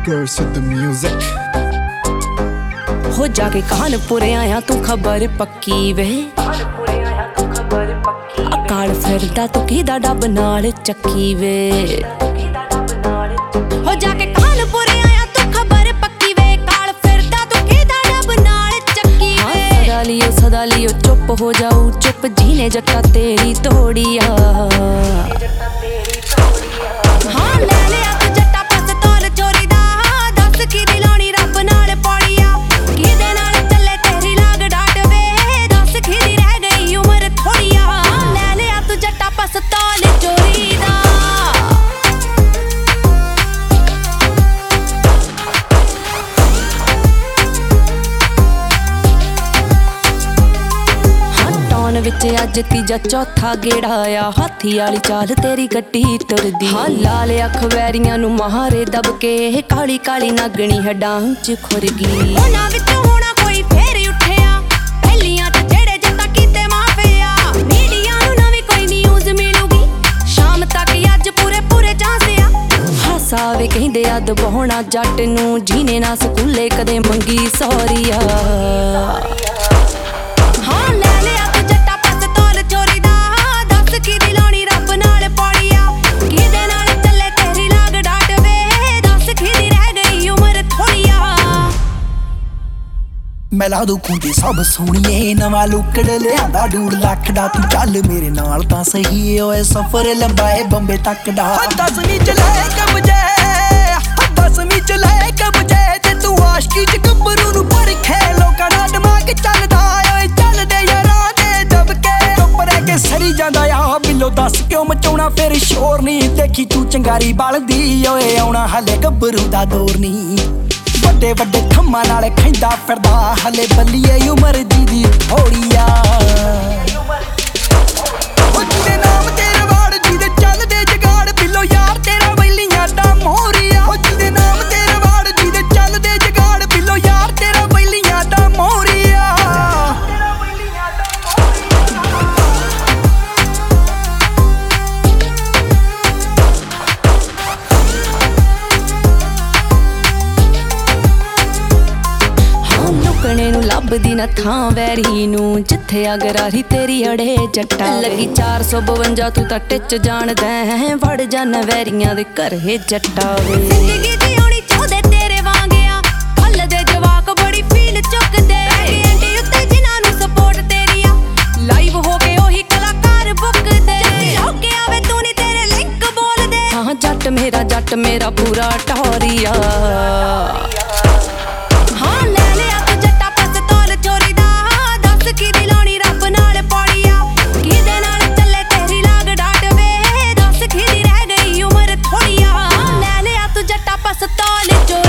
Girls with the music. हो जाके कानपुर आया तू खबर पक्की वे अकाल फिरदा तू किदा डब नाल चक्की वे हो जाके कानपुर आया तू खबर पक्की वे काल फिरदा तू किदा डब नाल चक्की वे सदा लियो चुप हो जाऊ चुप जीने जट्टा तेरी तोड़िया हाँ ले लिया तू जट्टा पास तौल चोरी दा दस की दिलानी रब नाल पौड़िया किदे नाल चले तेरी लाग डाट वे दस की दी रह गई उम्र थोड़िया ले लिया तू जट्टा पास तौल चोरी दा विच अज तीजा चौथा गेड़ा आया हाथी वाली चाल तेरी गड्डी तुरदी हाँ लाल अख वैरियां नू मारे दब के काली काली नागणी हड्डां च खुर गई उन्हां विच होना कोई फेर उठिया पहलियां ते जेड़े जत्ता कीते माफिया मीडिया नू नवी कोई न्यूज़ मिलूगी शाम तक अज पूरे पूरे चांसिया हासा वे कहंदे अद बहोना जट नू जीने ना स्कूले कदे मंगी सौरिया हाँ ले लिया मैं ला दूं खूंटी सब सोहणीए नवा लुकड़ लियांदा 2 लाख दा तू चल मेरे नाल तां सही ओए सफर लंबा है बंबे तक दा 10वीं च ले कबजे 10वीं च ले कबजे ते तू आशिकी च गब्बरू नू परखे लोकां दा दिमाग चलदा ओए चलदे यारां दे दबके चुप रह के सरी जांदा आ बिल्लो दस क्यों मचाउणा फिर शोर नहीं देखी तू चंगारी बलदी ओए आउणा हले गब्बरू दा दौर नहीं ਵੱਡੇ ਵੱਡੇ ਖੰਮਾਂ ਨਾਲ ਖੈਂਦਾ ਫਿਰਦਾ ਹਲੇ ਬੱਲੀਏ ਉਮਰ ਦੀ ਥੋੜੀਆ ਉਹ ਜਿਹਦੇ ਨਾਮ ਤੇਰੇ ਵਾੜ ਜਿਹਦੇ ਚੱਲਦੇ ਜਗਾੜ ਬਿੱਲੋ ਯਾਰ ਤੇਰਾ ਵੈਲੀਆਂ ਦਾ ਮੋਹਰੀਆ ਉਹ ਜਿਹਦੇ ਨਾਮ ਤੇਰੇ ਵਾੜ ਜਿਹਦੇ ਚੱਲਦੇ ਜਗਾੜ ਬਿੱਲੋ ਯਾਰ ਤੇਰਾ ਵੈਲੀਆਂ ਦਾ ਮੋਹਰੀਆ ਲੱਭਦੀ ਨਾ ਥਾਂ ਵੈਰੀ ਨੂੰ ਜਿੱਥੇ ਅਗਰਾਰੀ ਤੇਰੀ ਅੜੇ ਜੱਟਾ ਲੱਗੀ 452 ਤੂੰ ਤਾਂ ਟਿੱਚ ਜਾਣਦਾ ਹੈ ਵੜ ਜਾਣਾ ਵੈਰੀਆਂ ਦੇ ਘਰੇ ਜੱਟਾ ਵੇ ਜ਼ਿੰਦਗੀ ਜਿਉਣੀ ਚਾਹਦੇ ਤੇਰੇ ਵਾਂਗਿਆ ਫੁੱਲ ਦੇ ਜਵਾਕ ਬੜੀ ਫੀਲ ਚੁੱਕਦੇ ਐਂਟੀ ਉੱਤੇ ਜਿਨ੍ਹਾਂ ਨੂੰ ਸਪੋਰਟ ਤੇਰੀ ਆ ਲਾਈਵ ਹੋ ਕੇ ਉਹੀ ਕਲਾਕਾਰ ਬੁੱਕਦੇ ਹੋ ਕੇ ਆਵੇ ਤੂੰ ਨਹੀਂ ਤੇਰੇ ਲਿੰਕ ਬੋਲਦੇ ਹਾਂ ਜੱਟ ਮੇਰਾ ਪੂਰਾ ਟੌਰੀਆ Stole it.